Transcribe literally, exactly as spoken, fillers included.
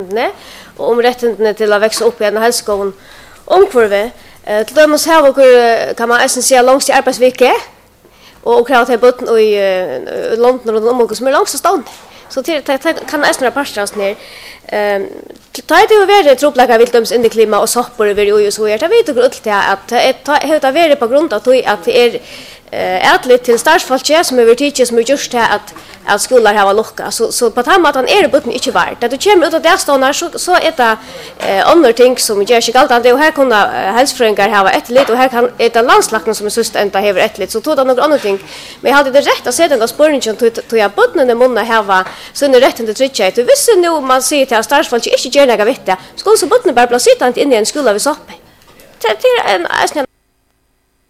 och om rätten till att växa upp i en hälsogon omkurve. Eh, till dömes här och kan man essentiellt långt i arbetsvecka och krav till botten i uh, London och omgång som är långst stånd. Så till det kan nästan vara parstans ner. Ehm ta det ju vara troplaga viltums in i klima och soppor över ju så är det vet du att att det har varit på grund av att det är eh ätligt till starsfolk som över teachers som just att att skolor har lucka så så på tammat han är det botten inte värt. Det du kommer ut av det stånar så så är det eh andra ting som gör sig allt det och här kunna hälsofrängar ha ett lit och här kan ett landslagten som är sist ända har ett lit så tog det några andra ting. Men jag hade det rätt att se den där spåringen till jag botten den månne ha så är rätten till trycka. Du visste nu man ser till starsfolk inte gör några vette. Skulle så botten bara placera inte in i en skola vi så. Det är en